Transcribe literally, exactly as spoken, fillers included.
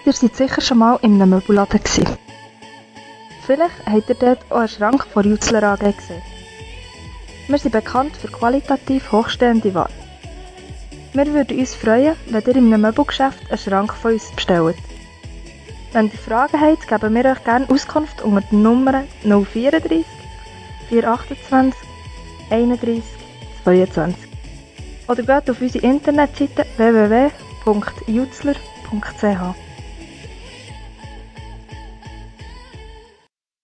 Ihr seid sicher schon mal in einem Möbelladen gewesen. Vielleicht habt ihr dort auch einen Schrank von Jutzler A G gesehen. Wir sind bekannt für qualitativ hochstehende Ware. Wir würden uns freuen, wenn ihr in einem Möbelgeschäft einen Schrank von uns bestellt. Wenn ihr Fragen habt, geben wir euch gerne Auskunft unter der Nummer null vierunddreißig, vierhundertachtundzwanzig, einunddreißig, zweiundzwanzig. Oder geht auf unsere Internetseite w w w punkt jutzler punkt c h.